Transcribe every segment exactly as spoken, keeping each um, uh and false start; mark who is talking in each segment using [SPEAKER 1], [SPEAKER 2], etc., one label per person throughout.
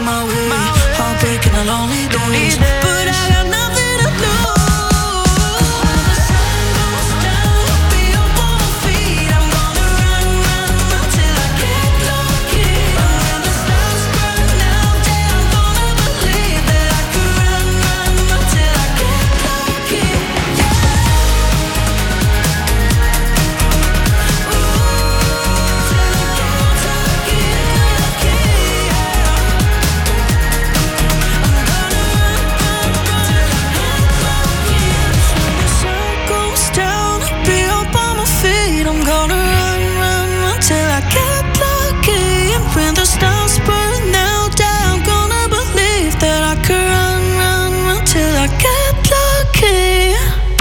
[SPEAKER 1] my way. Heartbreak and the lonely days, but I got nothing to lose. When the sun goes down, I'll be up on my feet. I'm gonna run, run, run till I get lucky. And when the stars burn out, yeah, I'm gonna believe that I could run, run, run till I get lucky. Yeah. I'm gonna run, run, run till I get lucky. And when the stars burn out, yeah, I'm gonna believe that I could run, run, run till I get lucky.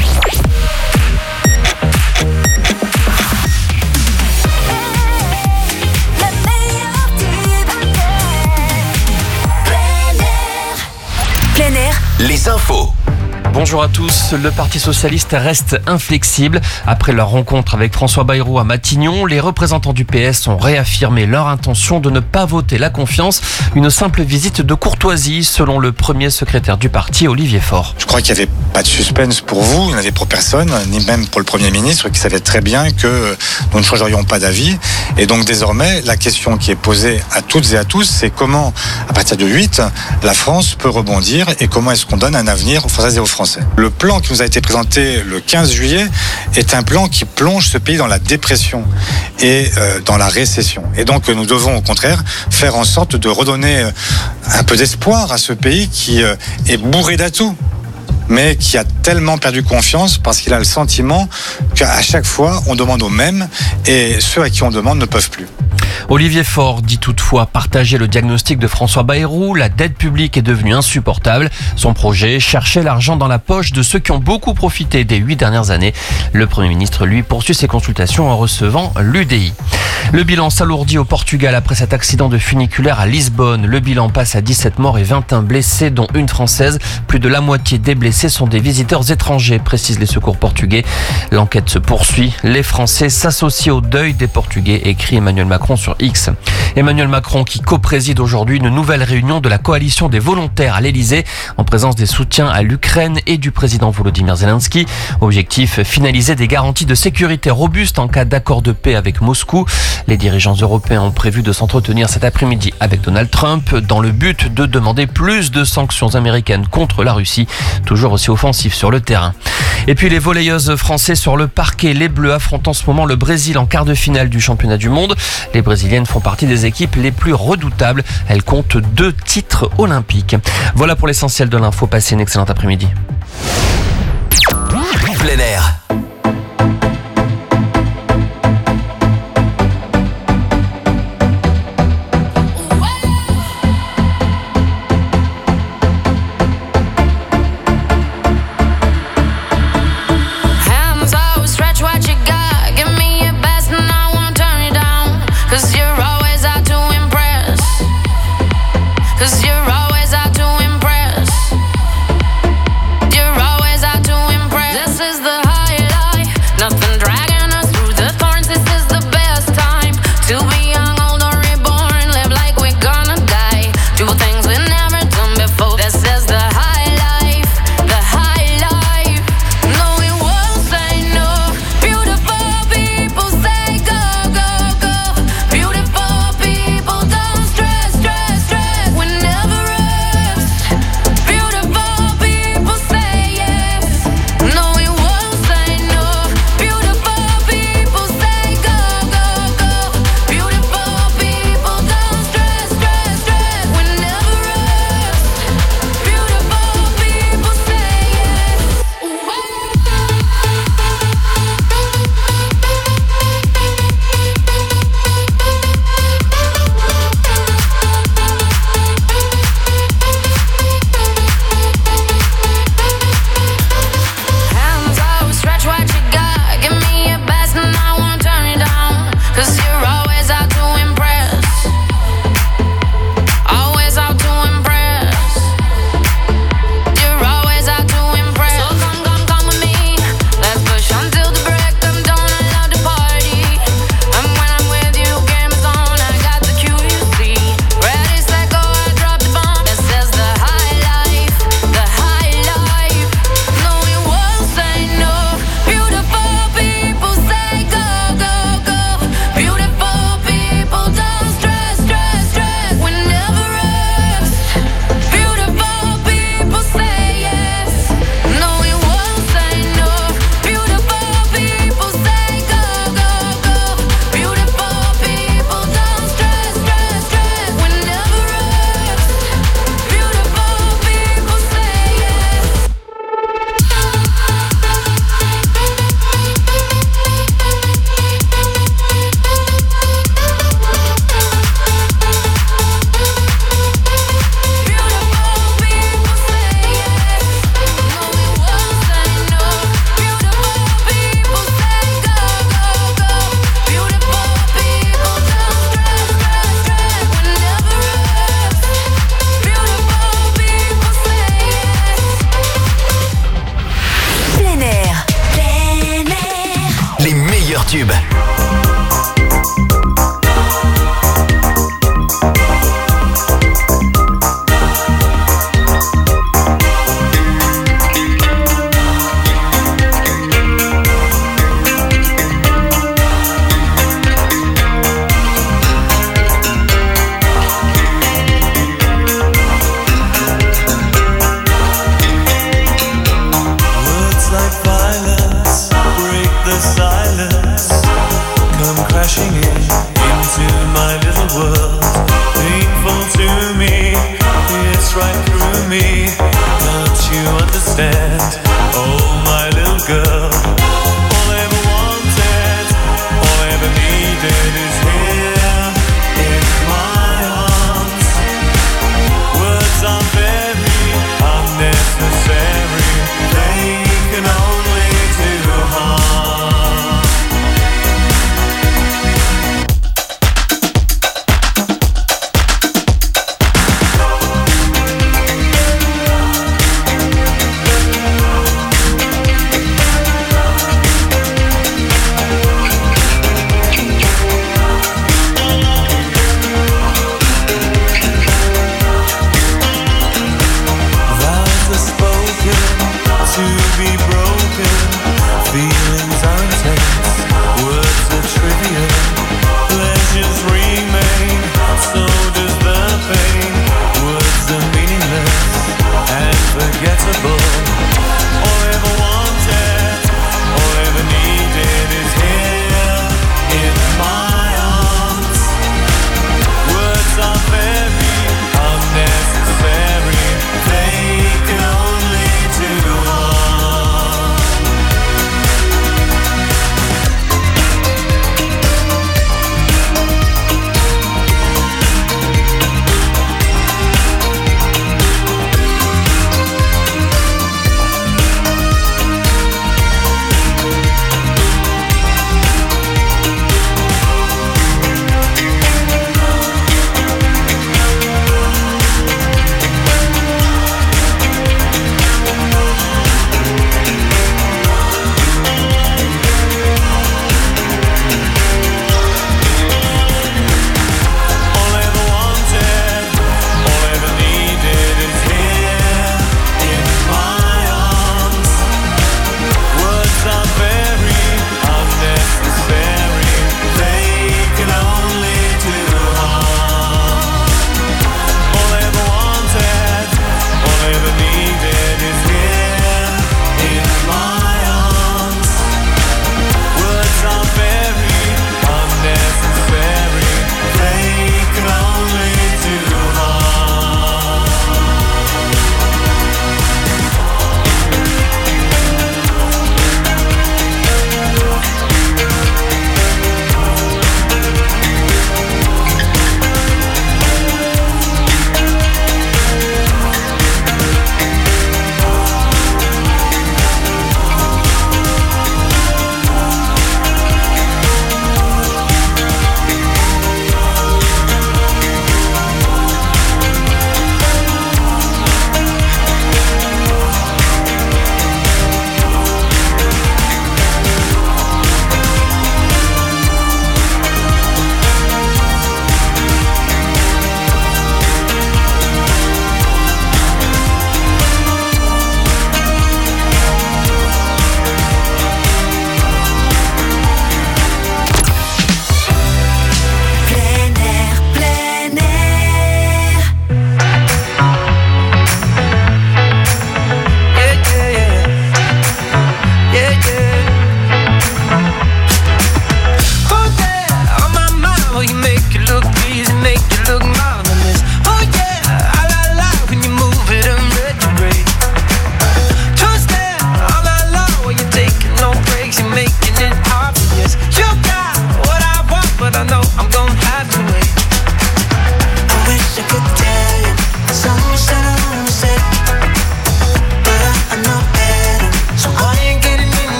[SPEAKER 2] Plein air.
[SPEAKER 3] Les infos.
[SPEAKER 4] Bonjour à tous. Le Parti socialiste reste inflexible. Après leur rencontre avec François Bayrou à Matignon, les représentants du P S ont réaffirmé leur intention de ne pas voter la confiance. Une simple visite de courtoisie, selon le premier secrétaire du parti, Olivier Faure.
[SPEAKER 5] Je crois qu'il n'y avait pas de suspense pour vous, il n'y en avait pour personne, ni même pour le Premier ministre, qui savait très bien que nous ne changerions pas d'avis. Et donc désormais, la question qui est posée à toutes et à tous, c'est comment, à partir de huit, la France peut rebondir et comment est-ce qu'on donne un avenir aux Françaises et aux Français. Le plan qui nous a été présenté le quinze juillet est un plan qui plonge ce pays dans la dépression et euh, dans la récession. Et donc nous devons au contraire faire en sorte de redonner un peu d'espoir à ce pays qui euh, est bourré d'atouts, mais qui a tellement perdu confiance parce qu'il a le sentiment qu'à chaque fois on demande aux mêmes et ceux à qui on demande ne peuvent plus.
[SPEAKER 4] Olivier Faure dit toutefois partager le diagnostic de François Bayrou. La dette publique est devenue insupportable. Son projet, chercher l'argent dans la poche de ceux qui ont beaucoup profité des huit dernières années. Le Premier ministre, lui, poursuit ses consultations en recevant l'U D I. Le bilan s'alourdit au Portugal après cet accident de funiculaire à Lisbonne. Le bilan passe à dix-sept morts et vingt et un blessés, dont une française. Plus de la moitié des blessés sont des visiteurs étrangers, précisent les secours portugais. L'enquête se poursuit. Les Français s'associent au deuil des Portugais, écrit Emmanuel Macron sur X. Emmanuel Macron qui co-préside aujourd'hui une nouvelle réunion de la coalition des volontaires à l'Elysée en présence des soutiens à l'Ukraine et du président Volodymyr Zelensky. Objectif, finaliser des garanties de sécurité robustes en cas d'accord de paix avec Moscou. Les dirigeants européens ont prévu de s'entretenir cet après-midi avec Donald Trump dans le but de demander plus de sanctions américaines contre la Russie, toujours aussi offensif sur le terrain. Et puis les volleyeuses françaises sur le parquet. Les Bleus affrontent en ce moment le Brésil en quart de finale du championnat du monde. Les Brésiliennes font partie des équipes les plus redoutables. Elles comptent deux titres olympiques. Voilà pour l'essentiel de l'info. Passez une excellente après-midi.
[SPEAKER 3] Plein air.
[SPEAKER 6] Cause you're always out to impress.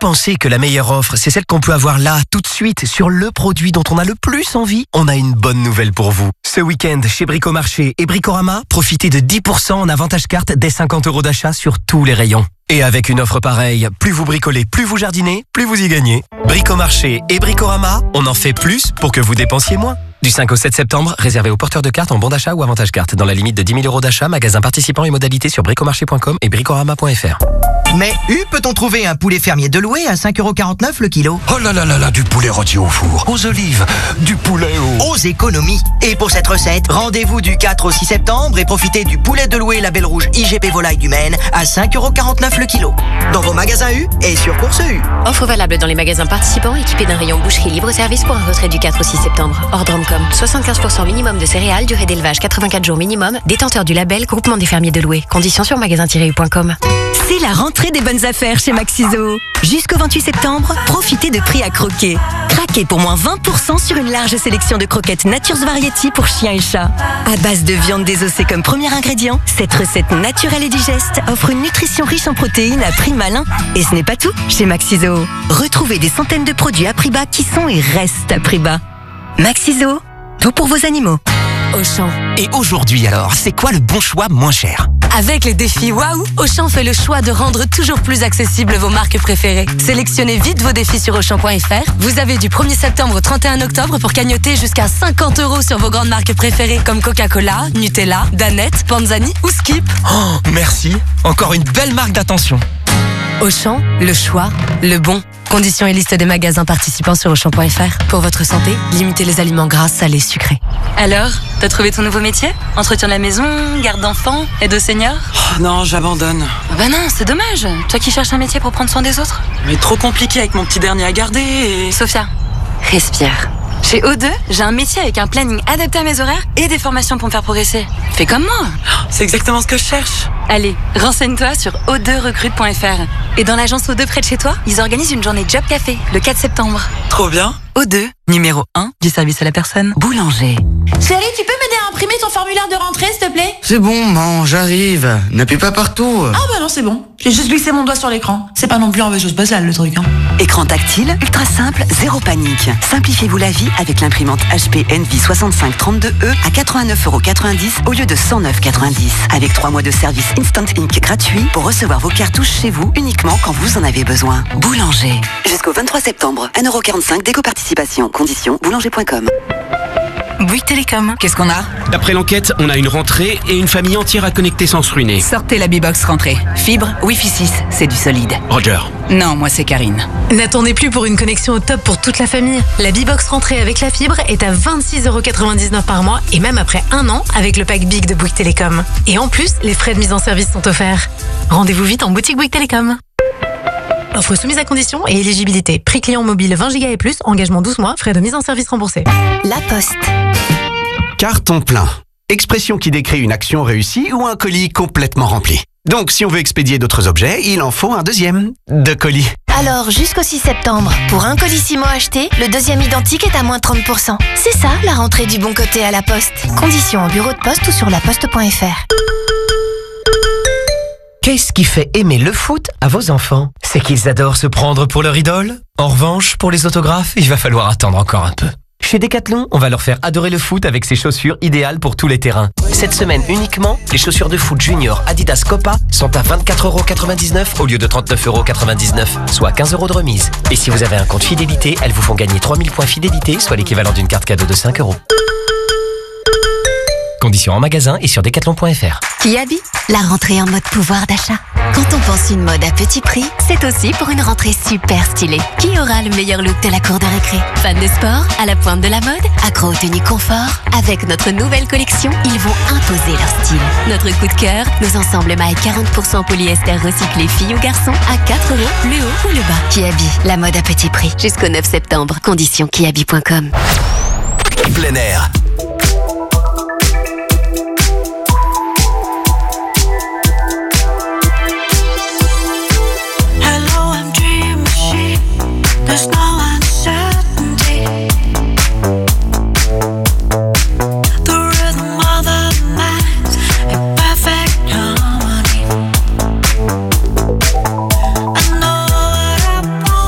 [SPEAKER 2] pensez que la meilleure offre, c'est celle qu'on peut avoir là, tout de suite, sur le produit dont on a le plus envie? On a une bonne nouvelle pour vous. Ce week-end, chez Bricomarché et Bricorama, profitez de dix pour cent en avantage carte dès cinquante euros d'achat sur tous les rayons. Et avec une offre pareille, plus vous bricolez, plus vous jardinez, plus vous y gagnez. Bricomarché et Bricorama, on en fait plus pour que vous dépensiez moins. Du cinq au sept septembre, réservé aux porteurs de cartes en bon d'achat ou avantage carte. Dans la limite de dix mille euros d'achat, magasin participant et modalités sur bricomarché point com et bricorama point f r.
[SPEAKER 3] Mais U, peut-on trouver un poulet fermier de louer à cinq euros quarante-neuf le kilo?
[SPEAKER 6] Oh là là là là, du poulet rôti au four, aux olives, du poulet au...
[SPEAKER 3] Aux économies. Et pour cette recette, rendez-vous du quatre au six septembre et profitez du poulet de louer label rouge I G P Volaille du Maine à cinq euros quarante-neuf le kilo. Dans vos magasins U et sur Course U.
[SPEAKER 7] Offre valable dans les magasins participants équipés d'un rayon boucherie libre-service pour un retrait du quatre au six septembre. Ordre Dromcom. soixante-quinze pour cent minimum de céréales, durée d'élevage quatre-vingt-quatre jours minimum, détenteur du label Groupement des fermiers de louer. Conditions sur magasin tiret u point com.
[SPEAKER 8] C'est la rentrée des bonnes affaires chez Maxiso. Jusqu'au vingt-huit septembre, profitez de prix à croquer. Craquez pour moins vingt pour cent sur une large sélection de croquettes Nature's Variety pour chiens et chats. À base de viande désossée comme premier ingrédient, cette recette naturelle et digeste offre une nutrition riche en protéines à prix malin. Et ce n'est pas tout, chez Maxiso. Retrouvez des centaines de produits à prix bas qui sont et restent à prix bas. Maxiso, tout pour vos animaux.
[SPEAKER 9] Auchan.
[SPEAKER 2] Et aujourd'hui alors, c'est quoi le bon choix moins cher?
[SPEAKER 9] Avec les défis Waouh, Auchan fait le choix de rendre toujours plus accessibles vos marques préférées. Sélectionnez vite vos défis sur auchan point f r. Vous avez du premier septembre au trente et un octobre pour cagnotter jusqu'à cinquante euros sur vos grandes marques préférées comme Coca-Cola, Nutella, Danette, Panzani ou Skip.
[SPEAKER 2] Oh, merci. Encore une belle marque d'attention.
[SPEAKER 9] Auchan, le choix, le bon. Conditions et liste des magasins participants sur auchan point f r. Pour votre santé, limitez les aliments gras, salés, sucrés.
[SPEAKER 10] Alors, t'as trouvé ton nouveau métier? Entretien de la maison, garde d'enfants, aide aux seniors?
[SPEAKER 11] Oh, non, j'abandonne.
[SPEAKER 10] Bah non, c'est dommage. Toi qui cherches un métier pour prendre soin des autres.
[SPEAKER 11] Mais trop compliqué avec mon petit dernier à garder et...
[SPEAKER 10] Sophia, respire. Chez O deux, j'ai un métier avec un planning adapté à mes horaires et des formations pour me faire progresser. Fais comme moi.
[SPEAKER 11] C'est exactement ce que je cherche.
[SPEAKER 10] Allez, renseigne-toi sur o deux recrute point f r. Et dans l'agence O deux près de chez toi, ils organisent une journée Job Café le quatre septembre.
[SPEAKER 11] Trop bien.
[SPEAKER 10] O deux, numéro un du service à la personne.
[SPEAKER 9] Boulanger.
[SPEAKER 12] Chérie, tu peux m'aider à imprimer ton formulaire de rentrée, s'il te plaît?
[SPEAKER 13] C'est bon, man, j'arrive. N'appuie pas partout.
[SPEAKER 12] Ah bah non, c'est bon. J'ai juste glissé mon doigt sur l'écran. C'est pas non plus un chose basale, le truc, hein.
[SPEAKER 14] Écran tactile, ultra simple, zéro panique. Simplifiez-vous la vie avec l'imprimante H P Envy soixante-cinq trente-deux E à quatre-vingt-neuf euros quatre-vingt-dix au lieu de cent neuf euros quatre-vingt-dix. Avec trois mois de service Instant Ink gratuit pour recevoir vos cartouches chez vous uniquement quand vous en avez besoin. Boulanger. Jusqu'au vingt-trois septembre, un euro quarante-cinq d'éco-participation. Conditions boulanger point com.
[SPEAKER 9] Bouygues Télécom.
[SPEAKER 15] Qu'est-ce qu'on a? D'après l'enquête, on a une rentrée et une famille entière à connecter sans se ruiner.
[SPEAKER 16] Sortez la B-Box rentrée. Fibre, Wi-Fi six, c'est du solide.
[SPEAKER 15] Roger.
[SPEAKER 16] Non, moi c'est Karine.
[SPEAKER 17] N'attendez plus pour une connexion au top pour toute la famille. La B-Box rentrée avec la fibre est à vingt-six euros quatre-vingt-dix-neuf par mois et même après un an avec le pack Big de Bouygues Télécom. Et en plus, les frais de mise en service sont offerts. Rendez-vous vite en boutique Bouygues Télécom. Offre soumise à conditions et éligibilité. Prix client mobile vingt gigas et plus, engagement douze mois, frais de mise en service remboursés.
[SPEAKER 8] La Poste.
[SPEAKER 6] Carton plein. Expression qui décrit une action réussie ou un colis complètement rempli. Donc, si on veut expédier d'autres objets, il en faut un deuxième de colis.
[SPEAKER 8] Alors, jusqu'au six septembre, pour un colissimo acheté, le deuxième identique est à moins trente pour cent. C'est ça, la rentrée du bon côté à la Poste. Conditions en bureau de poste ou sur laposte point f r.
[SPEAKER 2] Qu'est-ce qui fait aimer le foot à vos enfants? C'est qu'ils adorent se prendre pour leur idole. En revanche, pour les autographes, il va falloir attendre encore un peu. Chez Decathlon, on va leur faire adorer le foot avec ces chaussures idéales pour tous les terrains. Cette semaine uniquement, les chaussures de foot junior Adidas Copa sont à vingt-quatre euros quatre-vingt-dix-neuf au lieu de trente-neuf euros quatre-vingt-dix-neuf, soit quinze euros de remise. Et si vous avez un compte fidélité, elles vous font gagner trois mille points fidélité, soit l'équivalent d'une carte cadeau de cinq euros. Conditions en magasin et sur decathlon point f r.
[SPEAKER 8] Kiabi, la rentrée en mode pouvoir d'achat. Quand on pense une mode à petit prix, c'est aussi pour une rentrée super stylée. Qui aura le meilleur look de la cour de récré? Fans de sport, à la pointe de la mode, accro aux tenues confort? Avec notre nouvelle collection, ils vont imposer leur style. Notre coup de cœur, nos ensembles mailles quarante pour cent polyester recyclé filles ou garçons à quatre euros, le haut ou le bas. Kiabi, la mode à petit prix. Jusqu'au neuf septembre. Conditions kiabi point com.
[SPEAKER 6] Plein air.
[SPEAKER 1] There's no uncertainty. The rhythm of the night in perfect harmony. I know what I want.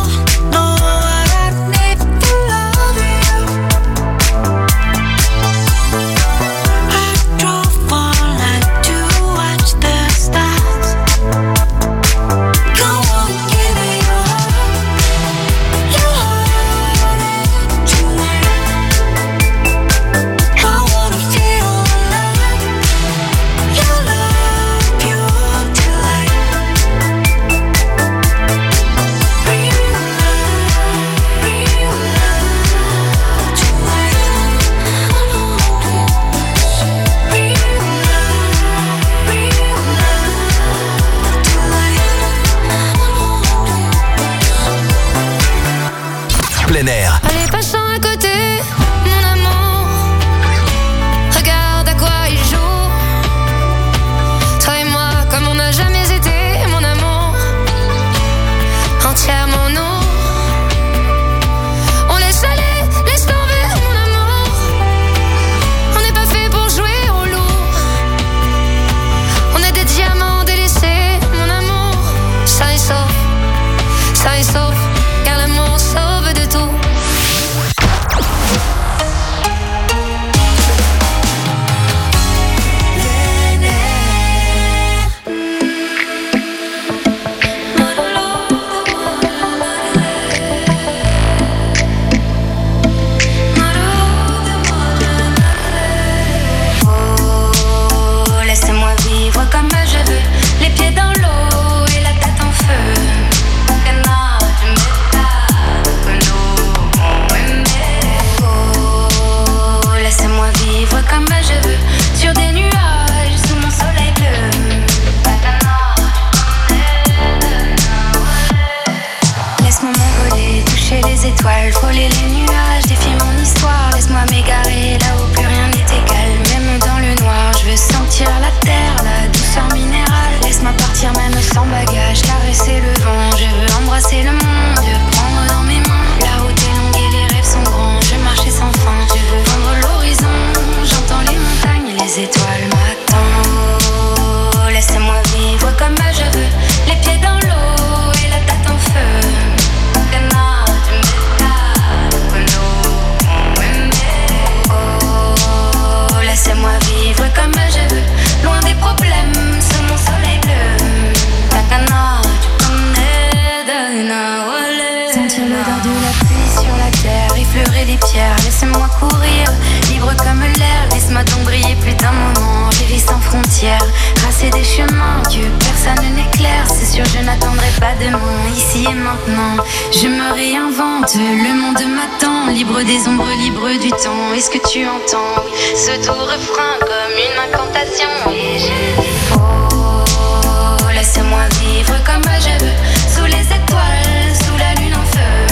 [SPEAKER 18] quand le monde m'attend, libre des ombres, libre du temps. Est-ce que tu entends ce doux refrain comme une incantation? Et je dis oh, laisse-moi vivre comme je veux, sous les étoiles, sous la lune en feu.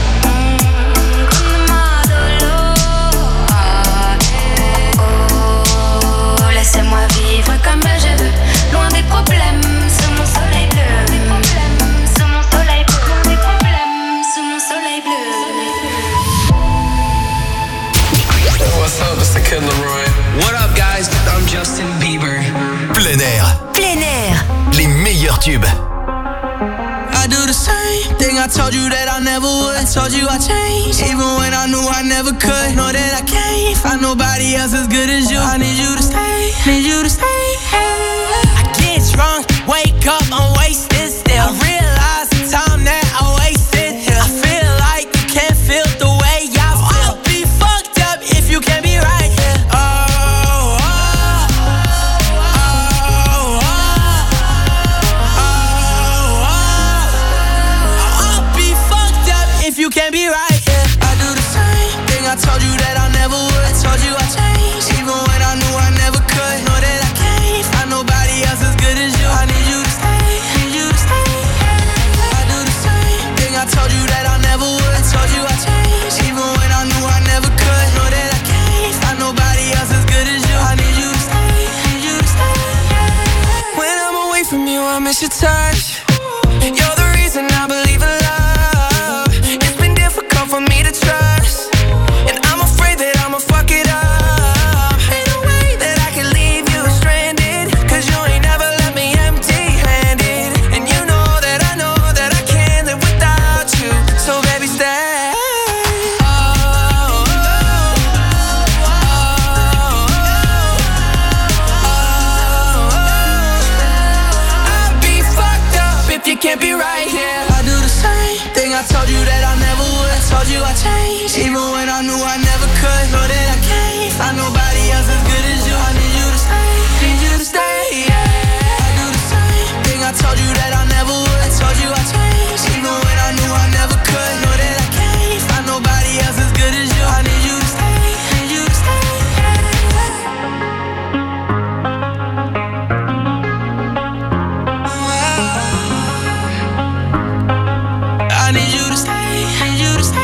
[SPEAKER 18] Oh, laisse-moi vivre comme je veux, loin des problèmes, sous mon soleil bleu. Des problèmes, sous mon soleil bleu. Loin des problèmes, sous mon soleil bleu.
[SPEAKER 19] What's up, it's the Kid Leroy. What up, guys? I'm Justin Bieber.
[SPEAKER 20] Plein air.
[SPEAKER 8] Plein air.
[SPEAKER 20] Les meilleurs tubes.
[SPEAKER 21] I do the same thing I told you that I never would. I told you I changed, even when I knew I never could. Know that I can't find nobody else as good as you. I need you to stay, need you to stay. I get drunk, wake up, I'm wasted still. I realize the time that I wasted here. I feel like you can't feel the way I feel. I'll be fucked up if you can't be right here. Oh, oh, oh, oh, oh, oh. I'll be fucked up if you can't be right here. I do the same thing I told you that I never would. I told you I changed, even when I knew I never could. Know that I can't find nobody else as good as you. I need you to stay, need you to stay. I do the same thing I told you that I never would. I told you I changed, even when I knew I never could. Know that I can't find nobody else as good as you. I need you to stay, need you to stay. When I'm away from you, I miss your touch. You're the reason I believe in love. It's been difficult for me to trust, and I'm afraid that I'ma fuck it up. Ain't no way that I can leave you stranded, cause you ain't never left me empty-handed. And you know that I know that I can't live without you. So baby, stay. Oh, oh, oh, oh, oh. I'd be fucked up if you can't be right here. I do the same thing I told you that I never would. I told you I changed, even when I knew I never could. Know that I can't find nobody else as good as you. I need you to stay, need you to stay. Yeah. I do the same thing I told you that I never would. I told you I changed, even when I knew I never could. Know that I can't find nobody else as good as you. I need you to stay, need you to stay. I need you to stay, need you to stay.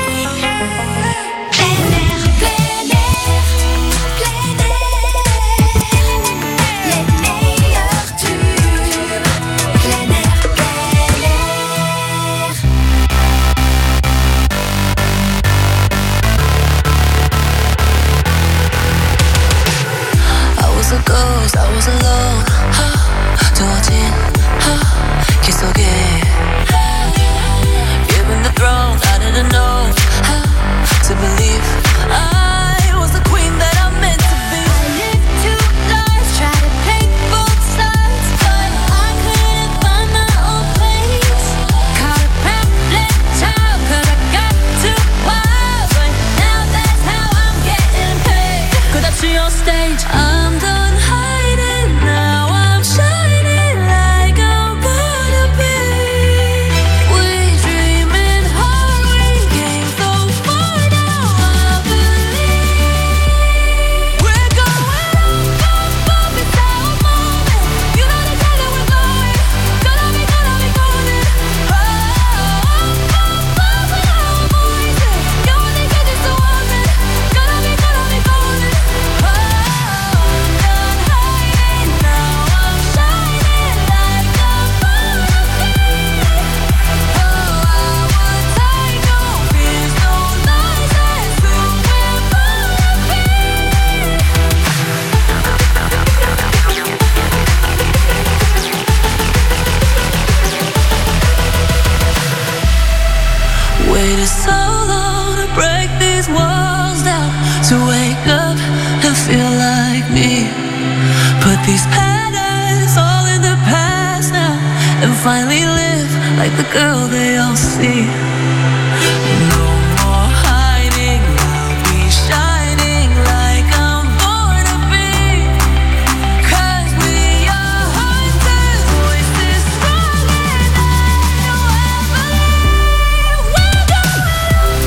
[SPEAKER 1] I was a ghost, I was alone. 두어진 길 속에 given the throne, I didn't know how to believe I was the queen that I'm meant to be. I lived two lives, tried to play both sides, but I couldn't find my own place. Caught a pamphlet child, cause I got too wild, but now that's how I'm getting paid. 끝없이 on stage, I'm done hiding, now I'm shining like I'm born to be. We dreaming hard, we came so far, now I believe we're going up, up, up, it's our moment. You know the time that we're going, gonna be, gonna be golden. Oh, up, up, up, with our voices. You only get just a woman, gonna be, gonna be golden. Oh, I'm done hiding, now I'm shining like I'm born to be. Oh, our time, no fears, no lies, that's who we're born to be. Waited so long to break these walls down, to wake up and feel like me. Put these patterns all in the past now, and finally live like the girl they all see. No more hiding, I'll be shining like I'm born to be. Cause we are hunters, voices stronger than no I believe. We're going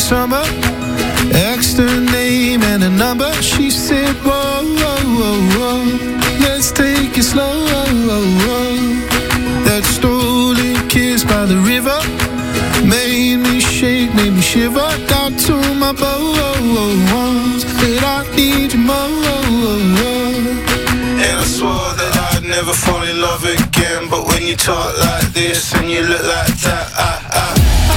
[SPEAKER 5] summer. Asked her name and a number. She said, whoa, whoa, whoa, whoa. Let's take it slow. That stolen kiss by the river made me shake, made me shiver down to my bones. Said I need you more. And I swore that I'd never fall in love again. But when you talk like this and you look like that, I, I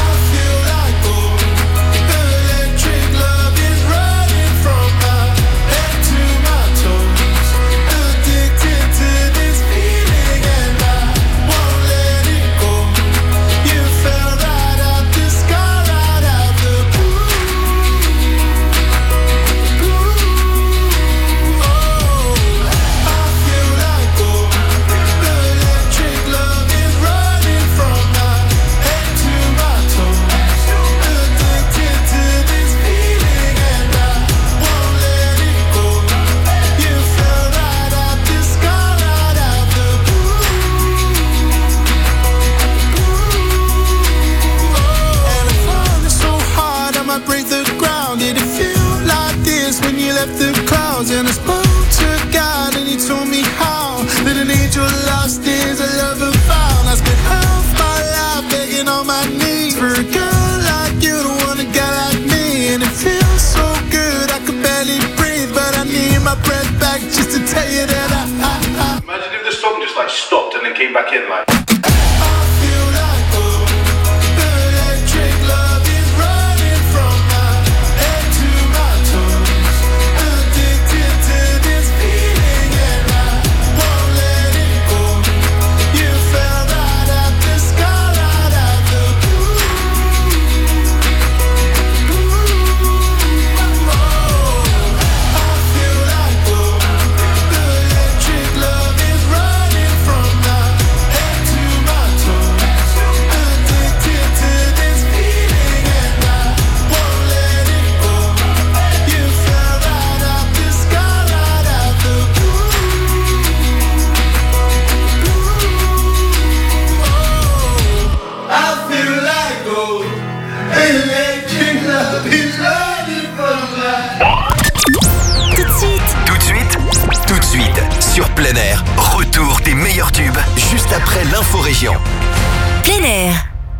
[SPEAKER 5] and I spoke to God and he told me how that an angel lost is a lover found. I spent half my life begging on my knees for a girl like you to want a guy like me. And it feels so good I could barely breathe, but I need my breath back just to tell you that I, I, I
[SPEAKER 22] Imagine if the song just like stopped and then came back in like
[SPEAKER 20] Plein air, retour des meilleurs tubes, juste après l'info-région.
[SPEAKER 9] Plein air.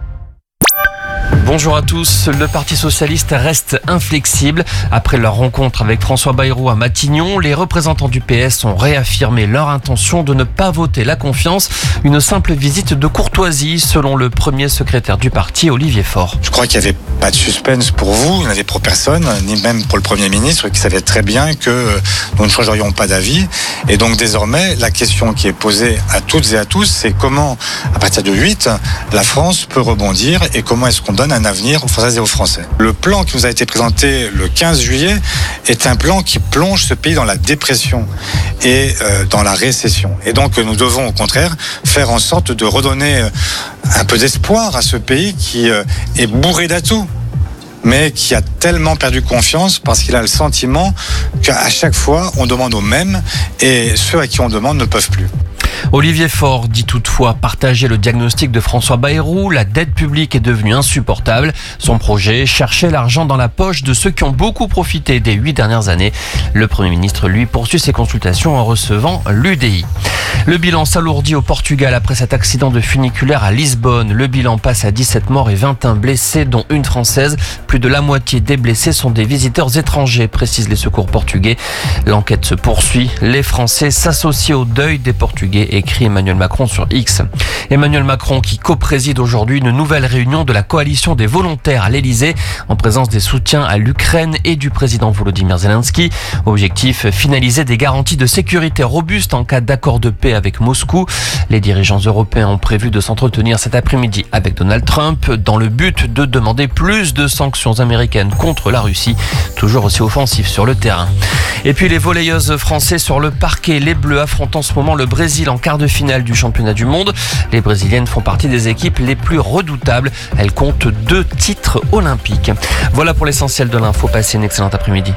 [SPEAKER 4] Bonjour à tous. Le Parti Socialiste reste inflexible. Après leur rencontre avec François Bayrou à Matignon, les représentants du P S ont réaffirmé leur intention de ne pas voter la confiance. Une simple visite de courtoisie, selon le premier secrétaire du parti, Olivier Faure.
[SPEAKER 23] Je crois qu'il n'y avait pas de suspense pour vous, il n'y en avait pour personne, ni même pour le Premier ministre, qui savait très bien que nous ne changerions pas d'avis. Et donc désormais, la question qui est posée à toutes et à tous, c'est comment, à partir de huit, la France peut rebondir et comment est-ce qu'on donne un avenir aux Françaises et aux Français. Le plan qui nous a été présenté le quinze juillet est un plan qui plonge ce pays dans la dépression et euh, dans la récession. Et donc nous devons au contraire faire en sorte de redonner un peu d'espoir à ce pays qui euh, est bourré d'atouts, mais qui a tellement perdu confiance parce qu'il a le sentiment qu'à chaque fois on demande aux mêmes et ceux à qui on demande ne peuvent plus.
[SPEAKER 4] Olivier Faure dit toutefois partager le diagnostic de François Bayrou. La dette publique est devenue insupportable. Son projet, chercher l'argent dans la poche de ceux qui ont beaucoup profité des huit dernières années. Le Premier ministre, lui, poursuit ses consultations en recevant l'U D I. Le bilan s'alourdit au Portugal après cet accident de funiculaire à Lisbonne. Le bilan passe à dix-sept morts et vingt et un blessés, dont une française. Plus de la moitié des blessés sont des visiteurs étrangers, précisent les secours portugais. L'enquête se poursuit. Les Français s'associent au deuil des Portugais, écrit Emmanuel Macron sur X. Emmanuel Macron qui co-préside aujourd'hui une nouvelle réunion de la coalition des volontaires à l'Elysée en présence des soutiens à l'Ukraine et du président Volodymyr Zelensky. Objectif, finaliser des garanties de sécurité robustes en cas d'accord de paix avec Moscou. Les dirigeants européens ont prévu de s'entretenir cet après-midi avec Donald Trump dans le but de demander plus de sanctions américaines contre la Russie, toujours aussi offensif sur le terrain. Et puis les volleyeuses françaises sur le parquet. Les Bleus affrontent en ce moment le Brésil en quart de finale du championnat du monde. Les Brésiliennes font partie des équipes les plus redoutables. Elles comptent deux titres olympiques. Voilà pour l'essentiel de l'info. Passez une excellente après-midi.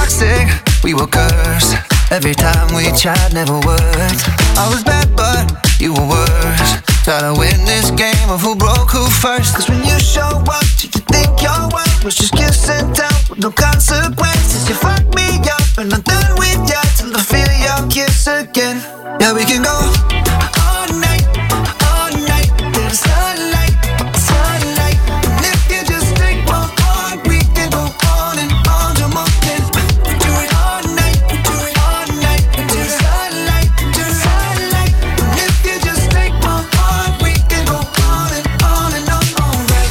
[SPEAKER 3] toxic, we were cursed. Every time we tried, never worked. I was bad, but you were worse. Try to win this game of who broke who first. Cause when you show up, you think your worth was just kiss and tell with no consequences. You fuck me up and I'm done with you till I feel your kiss again. Yeah, we can go all night, all night to the sunlight, sunlight. And if you just take my heart, we can go on and on till morning. We do it all night, we do it all night to the sunlight, to the sunlight. And if you just take my heart, we can go on and on and on all night.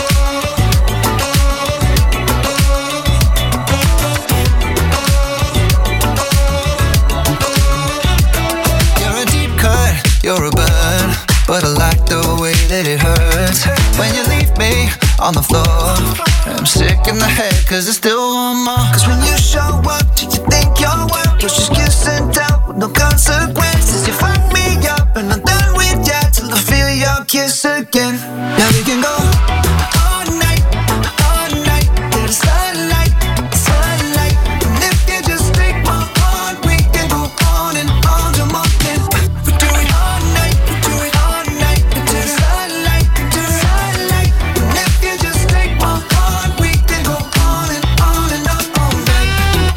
[SPEAKER 3] You're a deep cut, you're a burn, but I like the way that it hurts when you leave me on the floor. I'm sick in the head cause I still want more. Cause when you show up, do you think you're worth? You're just kiss and tell with no consequences. You fuck me up and I'm done with you till I feel your kiss again. Yeah, we can go all night, all night to the sunlight, sunlight. And if you just take my heart, we can go on and on till morning. We do it all night, we do it all night to the sunlight, to the sunlight. And if you just take my heart, we can go on and on and on all night.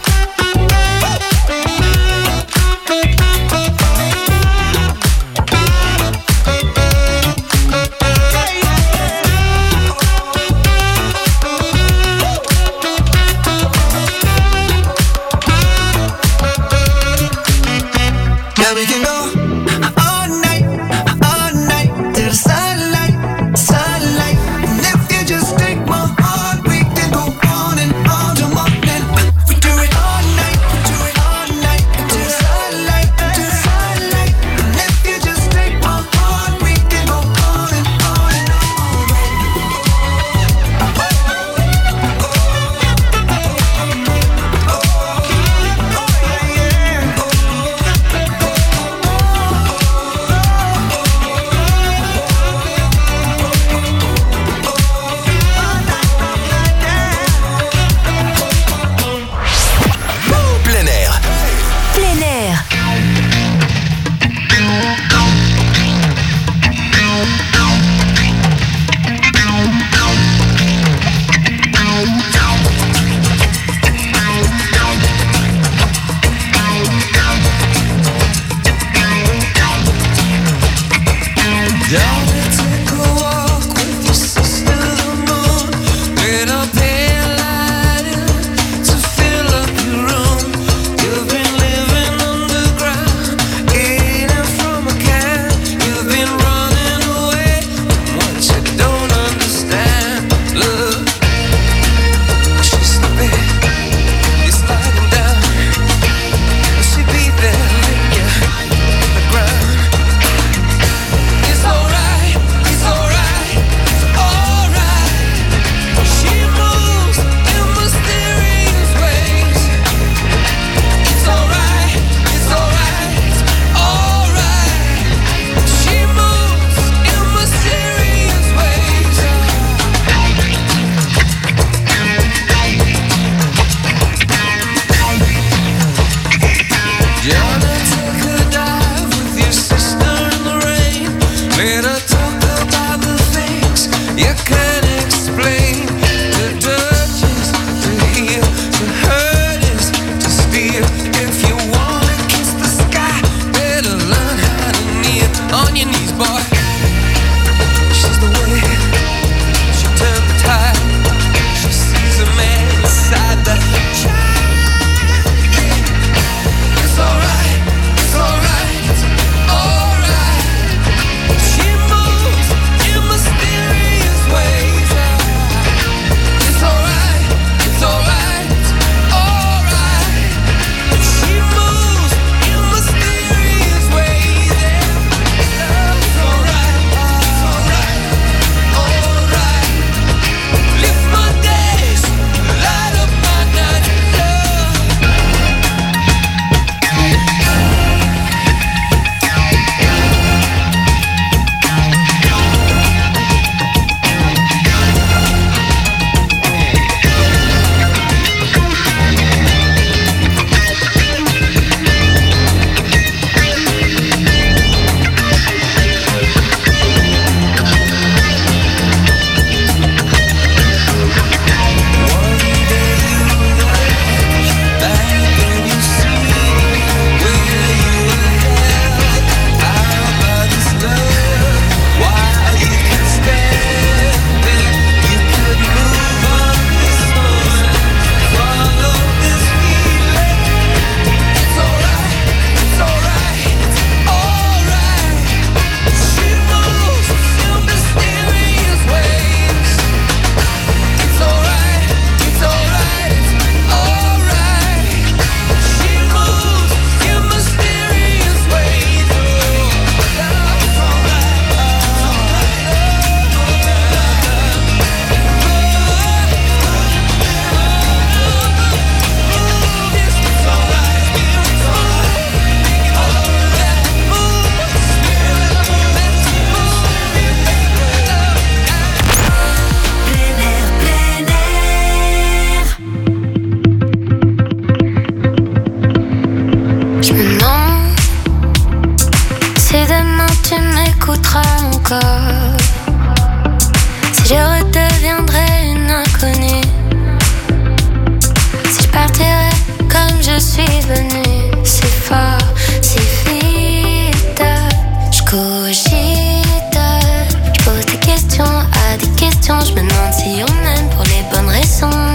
[SPEAKER 18] suis venue si fort, si vite. Je cogite, je pose des questions à des questions. Je me demande si on aime pour les bonnes raisons.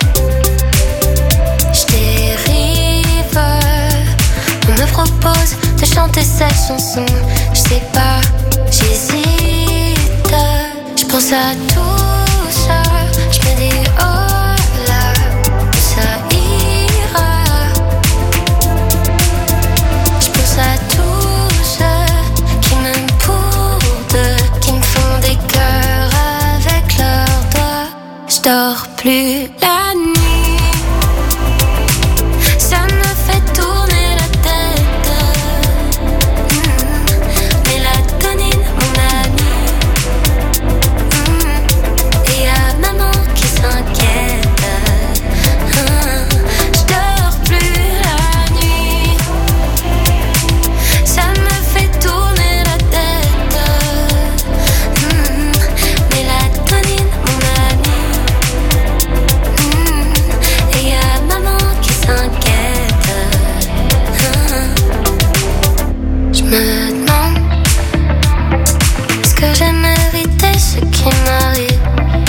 [SPEAKER 18] Je dérive, on me propose de chanter cette chanson. Je sais pas, j'hésite. Je pense à tout ça, je me dis oh là, ça ira. Je pense à tous ceux qui m'aiment pour deux, qui me font des cœurs avec leurs doigts. Je dors plus la nuit, ça me fait tourner la tête. Mmh. Mélatonine, mon ami. Mmh. Et y'a maman qui s'inquiète. Mmh. Je dors plus la nuit, ça me fait tourner la tête. Mmh. Mélatonine, mon ami. Mmh. Et y'a maman qui s'inquiète. Mmh. Je me demande, est-ce que j'ai mérité ce qui m'arrive?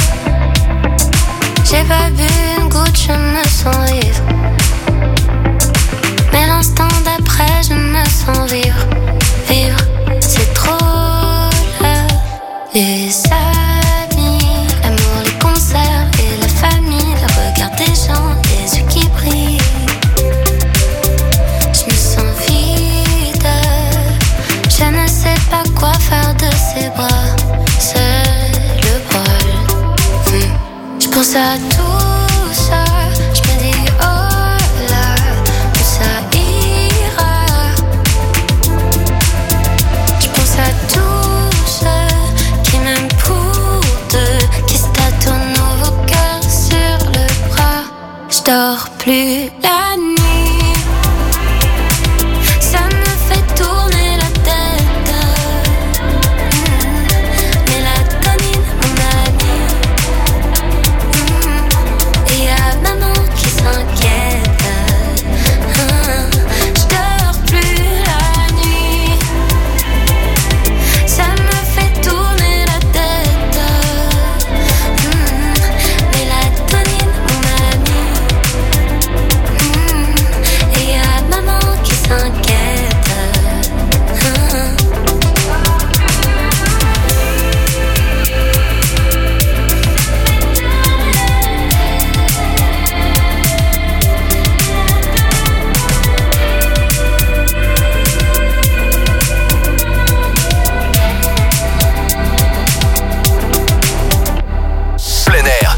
[SPEAKER 18] J'ai pas bu une goutte, je me sens ivre. Mais l'instant d'après, je me sens vivre. Vivre, c'est trop là. Les amis, l'amour, les concerts et la famille, le regard des gens, les yeux qui brillent. Je me sens vide, je ne sais pas quoi faire de ces bras. C'est le bol. Hmm. Je pense à tout ça, je me dis oh là, où ça ira. Je pense à tous ceux qui m'aiment pour deux, qui se tâtonnent vos cœurs sur le bras. Je dors plus la nuit, ça me fait tourner la tête. Mmh. Mélatonine, mon ami. Mmh. Et y'a maman qui s'inquiète. Mmh. Je dors plus la nuit, ça me fait tourner la tête. Mmh. Mélatonine, mon ami. Mmh. Et y'a maman qui s'inquiète. Mmh.
[SPEAKER 20] Plein air.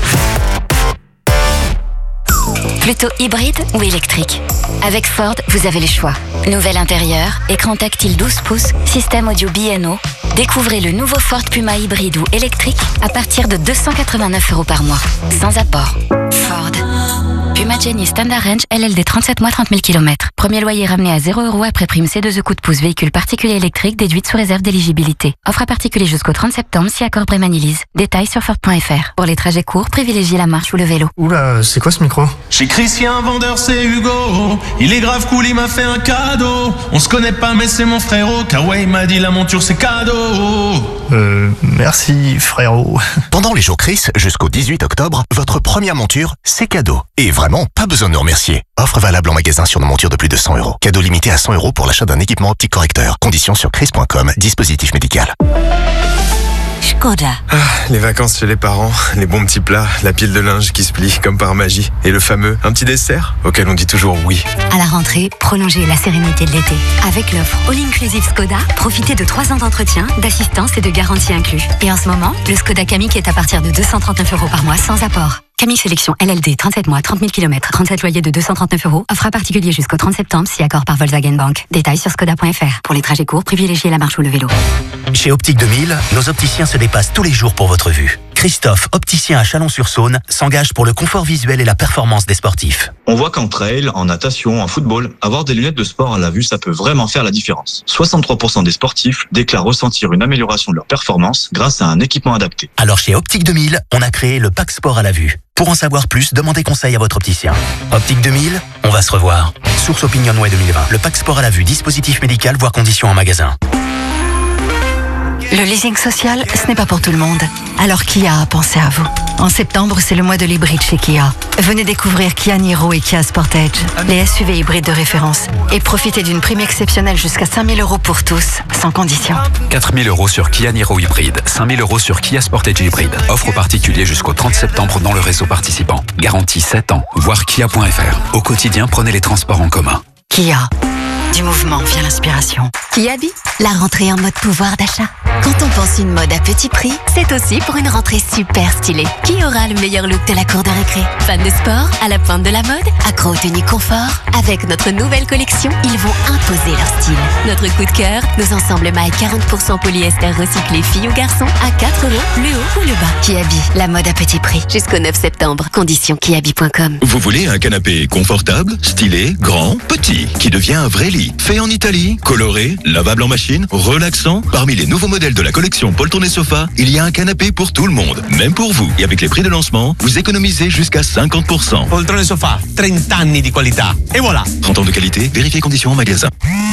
[SPEAKER 8] Plutôt hybride ou électrique? Avec Ford, vous avez le choix. Nouvel intérieur, écran tactile douze pouces, système audio B N O. Découvrez le nouveau Ford Puma hybride ou électrique à partir de deux cent quatre-vingt-neuf euros par mois, sans apport. Ford. Puma Jenny Standard Range L L D trente-sept mois trente mille kilomètres. Premier loyer ramené à zéro euros après prime C deux E coup de pouce véhicule particulier électrique déduite sous réserve d'éligibilité. Offre à particulier jusqu'au trente septembre si accord Brémanilise. Détails sur Ford point F R. Pour les trajets courts, privilégiez la marche ou le vélo.
[SPEAKER 7] Oula, c'est quoi ce micro?
[SPEAKER 10] Chez Christian Vendeur, c'est Hugo. Il est grave cool, il m'a fait un cadeau. On se connaît pas, mais c'est mon frérot. Car ouais, il m'a dit la monture, c'est cadeau.
[SPEAKER 7] Euh, merci frérot.
[SPEAKER 20] Pendant les jours Chris, jusqu'au dix-huit octobre, votre première monture, c'est cadeau. Et vraiment, pas besoin de nous remercier. Offre valable en magasin sur nos montures de plus de cent euros. Cadeau limité à cent euros pour l'achat d'un équipement optique correcteur. Conditions sur chris point com, dispositif médical.
[SPEAKER 11] Skoda.
[SPEAKER 24] Ah, les vacances chez les parents, les bons petits plats, la pile de linge qui se plie comme par magie. Et le fameux un petit dessert auquel on dit toujours oui.
[SPEAKER 11] À la rentrée, prolongez la sérénité de l'été. Avec l'offre All Inclusive Skoda, profitez de trois ans d'entretien, d'assistance et de garantie inclus. Et en ce moment, le Skoda Kamiq est à partir de deux cent trente-neuf euros par mois sans apport. Kamiq Sélection L L D, trente-sept mois, trente mille kilomètres, trente-sept loyers de deux cent trente-neuf euros. Offre à particulier jusqu'au trente septembre si accord par Volkswagen Bank. Détails sur skoda point F R. Pour les trajets courts, privilégiez la marche ou le vélo.
[SPEAKER 25] Chez Optique deux mille, nos opticiens se dépassent tous les jours pour votre vue. Christophe, opticien à Chalon-sur-Saône, s'engage pour le confort visuel et la performance des sportifs.
[SPEAKER 26] On voit qu'en trail, en natation, en football, avoir des lunettes de sport à la vue, ça peut vraiment faire la différence. soixante-trois pour cent des sportifs déclarent ressentir une amélioration de leur performance grâce à un équipement adapté.
[SPEAKER 25] Alors chez Optique deux mille, on a créé le pack sport à la vue. Pour en savoir plus, demandez conseil à votre opticien. Optique deux mille, on va se revoir. Sous Source Opinionway deux mille vingt. Le pack sport à la vue, dispositif médical, voire conditions en magasin.
[SPEAKER 12] Le leasing social, ce n'est pas pour tout le monde. Alors Kia a pensé à vous. En septembre, c'est le mois de l'hybride chez Kia. Venez découvrir Kia Niro et Kia Sportage, les S U V hybrides de référence. Et profitez d'une prime exceptionnelle jusqu'à cinq mille euros pour tous, sans condition.
[SPEAKER 13] quatre mille euros sur Kia Niro hybride, cinq mille euros sur Kia Sportage hybride. Offre aux particuliers jusqu'au trente septembre dans le réseau participant. Garantie sept ans, voir kia point f r. Au quotidien, prenez les transports en commun.
[SPEAKER 12] Kia. Du mouvement vient l'inspiration.
[SPEAKER 8] Kiabi, la rentrée en mode pouvoir d'achat. Quand on pense une mode à petit prix, c'est aussi pour une rentrée super stylée. Qui aura le meilleur look de la cour de récré? Fans de sport, à la pointe de la mode, accro aux tenues confort. Avec notre nouvelle collection, ils vont imposer leur style. Notre coup de cœur, nos ensembles mailles quarante pour cent polyester recyclé filles ou garçons à quatre euros, le haut ou le bas. Kiabi, la mode à petit prix. Jusqu'au neuf septembre. Conditions kiabi point com.
[SPEAKER 14] Vous voulez un canapé confortable, stylé, grand, petit, qui devient un vrai lit. Fait en Italie, coloré, lavable en machine, relaxant. Parmi les nouveaux modèles de la collection Poltrone et Sofa, il y a un canapé pour tout le monde, même pour vous. Et avec les prix de lancement, vous économisez jusqu'à cinquante pour cent.
[SPEAKER 15] Poltrone et Sofa, trente anni di qualità. Et voilà.
[SPEAKER 14] trente ans de qualité, vérifiez conditions en magasin.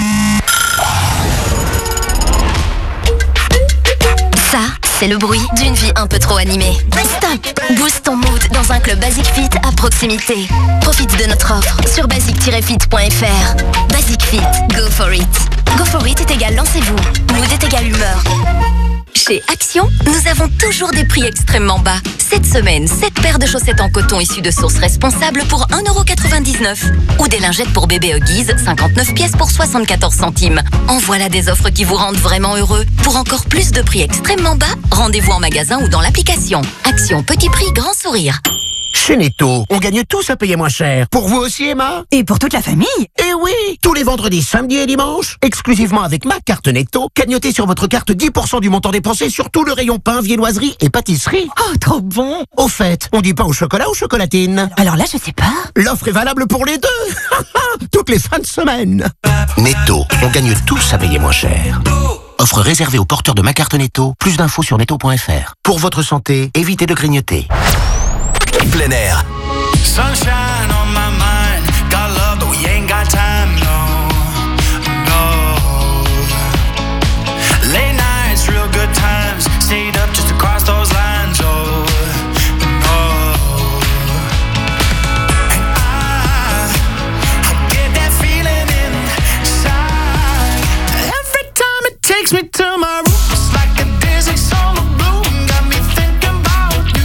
[SPEAKER 8] Ça, c'est le bruit d'une vie un peu trop animée. Stop! Booste ton mood dans un club Basic Fit à proximité. Profite de notre offre sur basic tiret fit point f r. Basic Fit, go for it. Go for it est égal lancez-vous. Mood est égal humeur. Chez Action, nous avons toujours des prix extrêmement bas. Cette semaine, sept paires de chaussettes en coton issues de sources responsables pour un euro quatre-vingt-dix-neuf. Ou des lingettes pour bébé Huggies, cinquante-neuf pièces pour soixante-quatorze centimes. En voilà des offres qui vous rendent vraiment heureux. Pour encore plus de prix extrêmement bas, rendez-vous en magasin ou dans l'application. Action, petit prix, grand sourire.
[SPEAKER 16] Chez Netto, on gagne tous à payer moins cher. Pour vous aussi, Emma?
[SPEAKER 12] Et pour toute la famille?
[SPEAKER 16] Eh oui! Tous les vendredis, samedis et dimanches, exclusivement avec ma carte Netto, cagnotez sur votre carte dix pour cent du montant dépensé sur tout le rayon pain, viennoiserie et pâtisserie.
[SPEAKER 12] Oh, trop bon!
[SPEAKER 16] Au fait, on dit pas au chocolat ou chocolatine?
[SPEAKER 12] Alors là, je sais pas.
[SPEAKER 16] L'offre est valable pour les deux! Toutes les fins de semaine. Netto, on gagne tous à payer moins cher. Offre réservée aux porteurs de ma carte Netto. Plus d'infos sur netto point f r. Pour votre santé, évitez de grignoter.
[SPEAKER 25] Plein air.
[SPEAKER 21] Sunshine on my mind. Got love, but we ain't got time, no, no. Late nights, real good times. Stayed up just to cross those lines, oh, no. And I, I get that feeling inside. Every time it takes me to my roots, like a dizzy solar bloom. Got me thinking about you.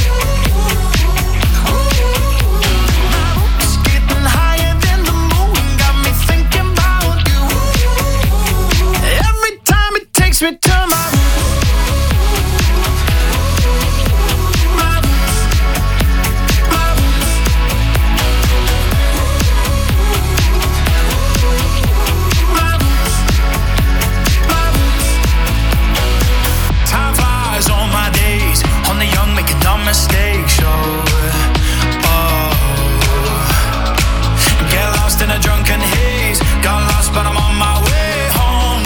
[SPEAKER 21] Takes me to my time flies on my days, on the young making dumb mistakes, oh, oh. Get lost in a drunken haze, got lost but I'm on my way home.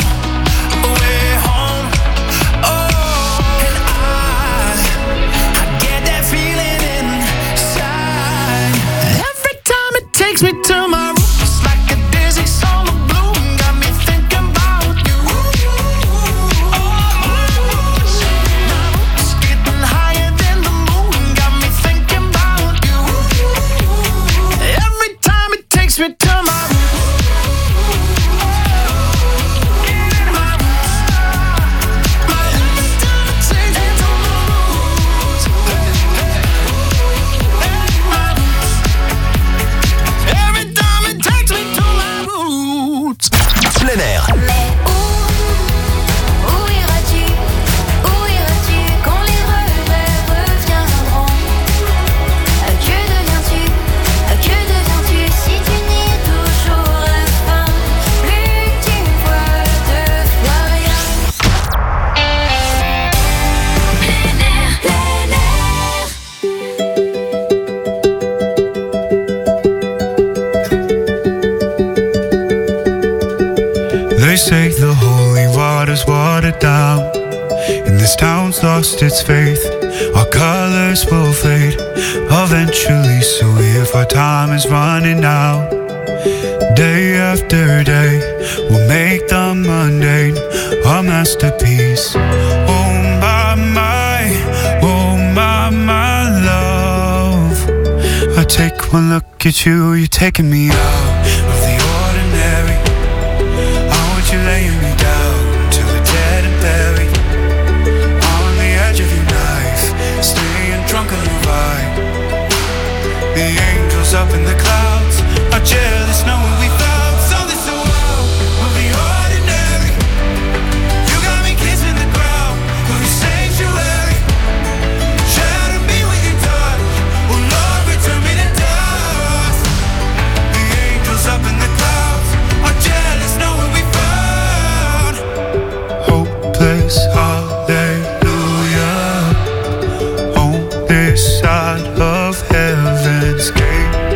[SPEAKER 21] Takes me to my roots like a dizzy solar bloom. Got me thinking about you. Oh, it's getting higher than the moon. Got me thinking about you. Every time it takes me to my
[SPEAKER 25] Plein air.
[SPEAKER 18] Où iras-tu, où iras-tu quand les regrets reviendront? Que deviens-tu, que deviens-tu si tu n'y es toujours la fin? Plus tu vois, deux fois rien. Plein air, plein air.
[SPEAKER 17] They say the holy water's watered down, and this town's lost its faith. Our colors will fade eventually, so if our time is running out, day after day, we'll make the mundane a masterpiece. Oh my, my, oh my, my love. I take one look at you, you're taking me out of the ordinary. I want you laying me down till we're dead and buried. On the edge of your knife, staying drunk on your vibe. The angels up in the clouds are jealous knowing we found something so out of the ordinary. You got me kissing the ground of your sanctuary. Shadow me with your touch, oh Lord, return me to dust. The angels up in the clouds are jealous knowing we found hopeless hallelujah on this side of heaven's gate.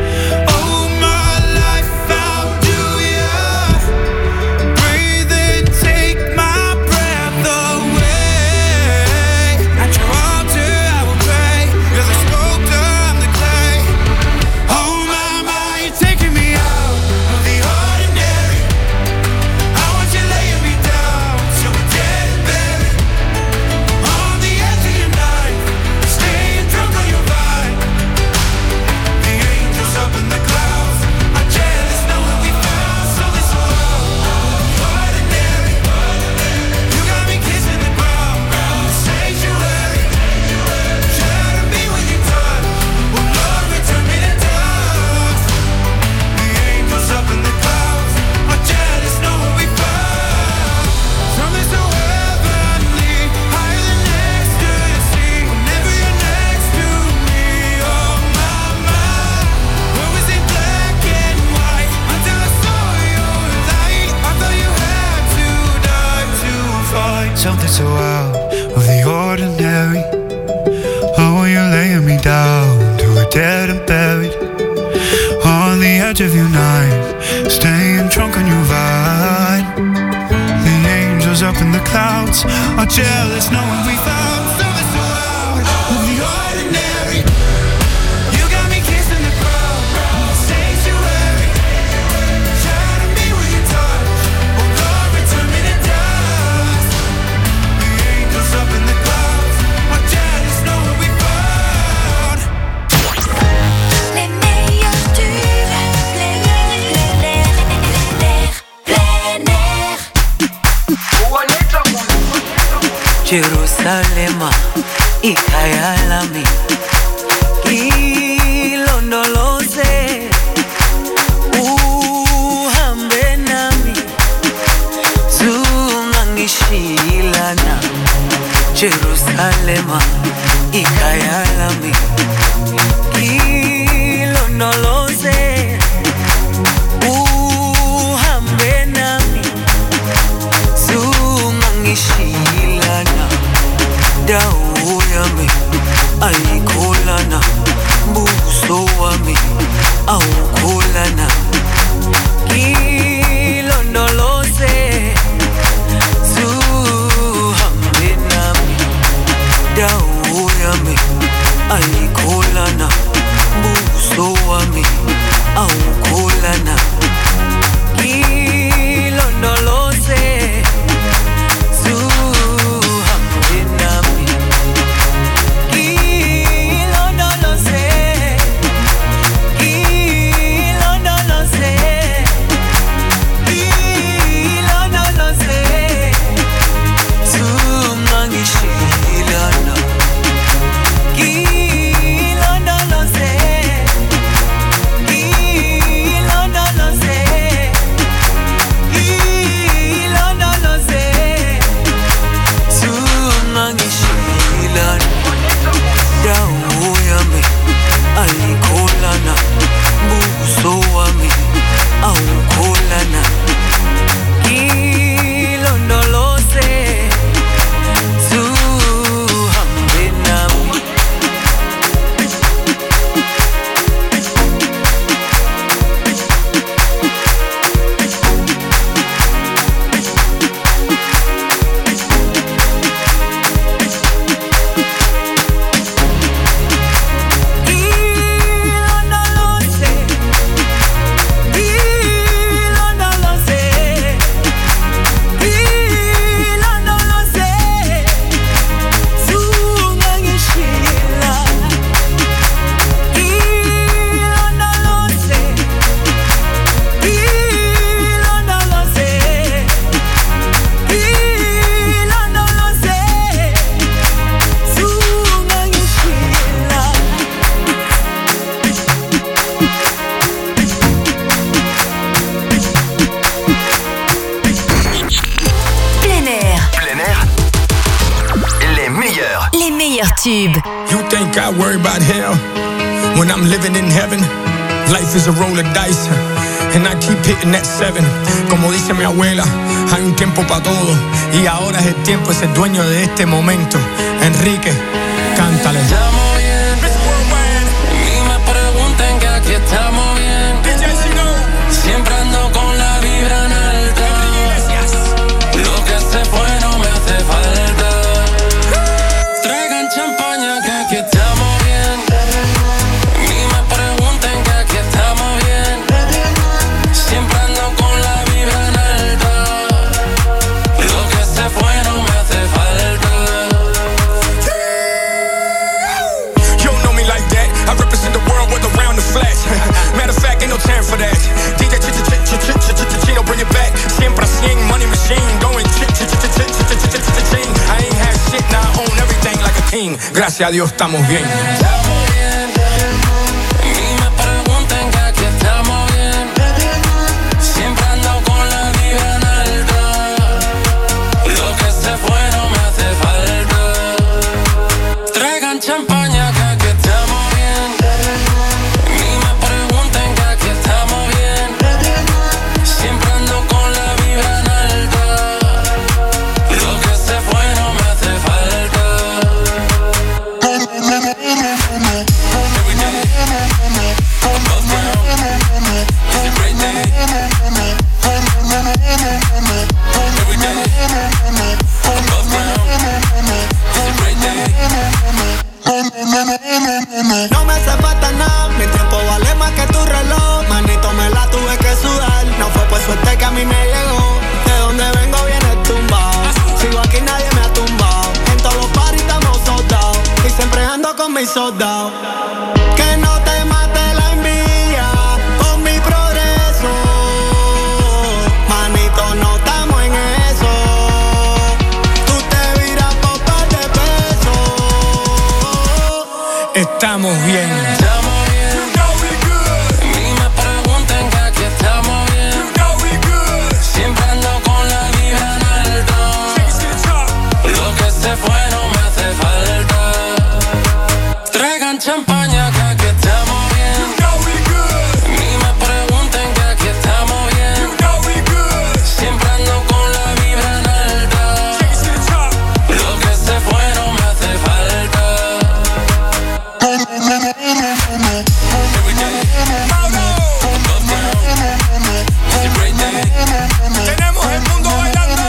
[SPEAKER 17] Something so out of the ordinary. Oh, you're laying me down to a dead and buried. On the edge of your knife, staying drunk on your vine. The angels up in the clouds are jealous knowing we found something so out of the ordinary. You got me kissing the ground, sanctuary. Shadow me with your touch, oh Lord, return me to dust. Up in the clouds, are jealous knowing we found.
[SPEAKER 21] Les meilleurs tubes, plein air, plein air.
[SPEAKER 1] Jerusalema, ikhaya lami, ilondoloze, uhambe nami, zungangishilana. Jerusalema, ikhaya lami, ilondoloze, uhambe nami, zungangishilana. Dawo yami ayikholana, buso wami awukholana. Ilondoloze, zuhambe nami. Dawo yami ayikholana.
[SPEAKER 8] meilleurs tubes.
[SPEAKER 2] You think I worry about hell when I'm living in heaven? Life is a roll of dice and I keep hitting that seven. Como dice mi abuela, hay un tiempo para todo y ahora es el tiempo, es el dueño de este momento. Enrique, cántale.
[SPEAKER 5] Estamos bien, ni me pregunten que aquí estamos bien. Siempre ando con la vibra en alta. Lo que se fue no me hace falta. Traigan champaña que aquí estamos bien. Ni me pregunten que aquí estamos bien. Siempre ando con la vibra en alta. Lo que se fue no me hace falta.
[SPEAKER 2] You don't know me like that. I represent the world with around the flash. Matter of fact, ain't no time for that. D J Chino, bring it back. Siempre cien, money machine, going ch-ch-ch-ch-ch-ch-ch-ch-ch-ch-ch-ch. I ain't had shit, now I own everything like a king. Gracias a Dios estamos bien.
[SPEAKER 5] Estamos bien. Ni me pregunten que aquí estamos bien. Siempre ando con la vibra en alta. Lo que se fue no me hace falta. Traigan champaña que aquí estamos bien. Ni me pregunten que aquí estamos bien. Siempre ando con la vibra en alta. Lo que se fue no me hace falta.
[SPEAKER 21] No me hace falta nada, mi tiempo vale más que tu reloj. Manito, me la tuve que sudar. No fue por suerte que a mí me llegó. De donde vengo viene tumbado. Sigo aquí, nadie me ha tumbado. En todos los parties estamos soldados. Y siempre ando con mis soldados. Que no te mate la envidia con mi progreso. Manito, no estamos en eso. Tú te viras por par de pesos.
[SPEAKER 2] Estamos bien.
[SPEAKER 5] Estamos bien. Ni me pregunten que aquí estamos bien. Siempre ando con la vibra en alta. Lo que se fue no me hace falta. Traigan champaña que aquí estamos bien. Ni me pregunten que aquí estamos bien. Siempre ando con la vibra en alta. Lo que se fue no me hace falta.
[SPEAKER 2] Tenemos el mundo bailando.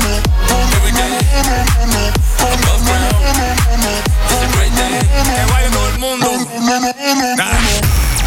[SPEAKER 2] Que baile todo el mundo. Dale.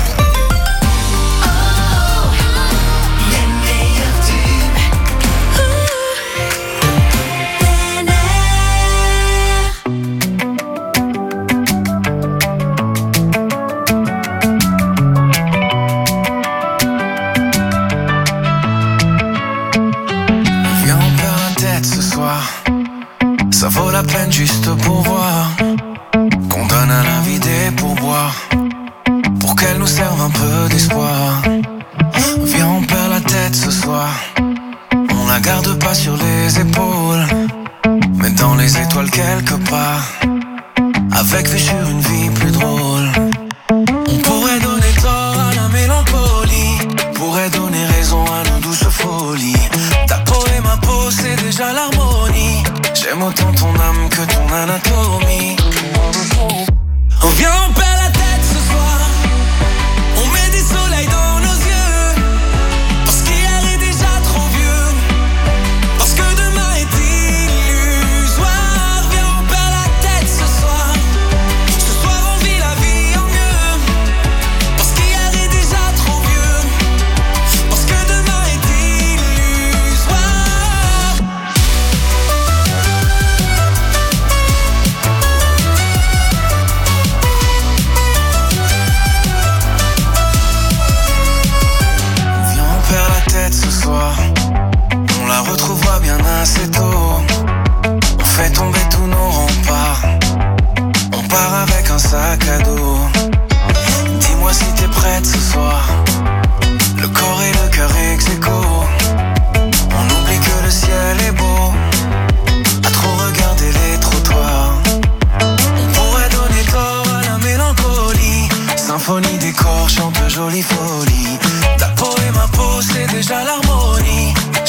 [SPEAKER 3] Viens, on perd la tête ce soir. Ça vaut la peine juste pour voir qu'on donne à la vie des pourboires pour qu'elle nous serve un peu d'espoir. Viens, on perd la tête ce soir. On la garde pas sur les épaules, mais dans les étoiles quelque part, avec vue sur une vie plus drôle. On pourrait donner tort à la mélancolie, pourrait donner raison à nos douces folies. Ta peau et ma peau, c'est déjà l'harmonie. J'aime autant ton âme que ton anatomie. On vient, on perd la tête ce soir. On met des soleils dans nos yeux. Parce qu'hier est déjà trop vieux. Parce que demain est illusoire. Viens, on perd la tête ce soir. Ce soir on vit la vie en mieux. Parce qu'hier est déjà trop vieux. Parce que demain est illusoire.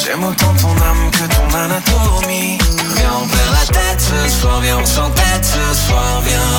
[SPEAKER 21] J'aime autant ton âme que ton anatomie. Viens, on perd la tête ce soir, viens, on s'entête ce soir, viens.